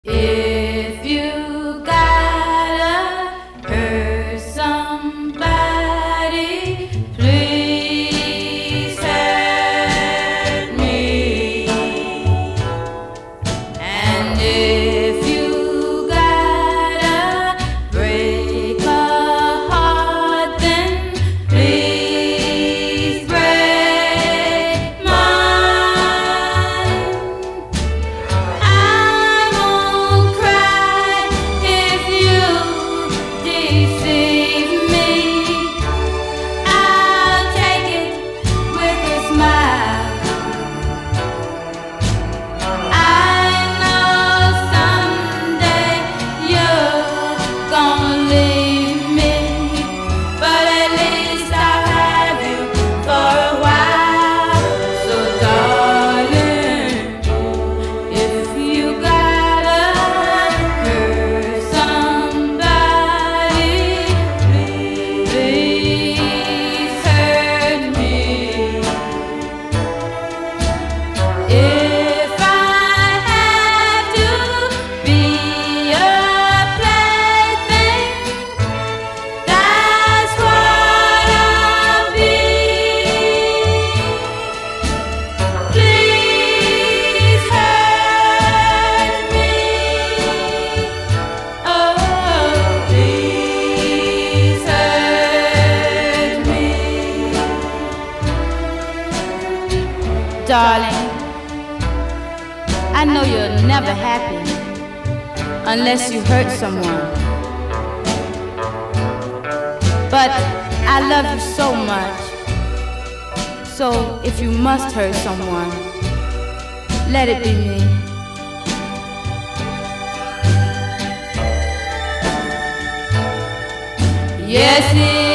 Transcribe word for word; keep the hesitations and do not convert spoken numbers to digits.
If you gotta hurt somebody, please hurt me. And if you gotta break a heart, then please break mine. I won't cry if you deceive me. I'll take it with a smile. I know someday you're gonna leave me, but at least I'll have you for a while. So darling, if you gotta hurt somebody, please hurt me. If I have to be a plaything, that's what I'll be. Please hurt me. Oh, please hurt me. Darling, I know you're never happy unless you hurt someone. But I love you so much. So if you must hurt someone, let it be me. Yes, it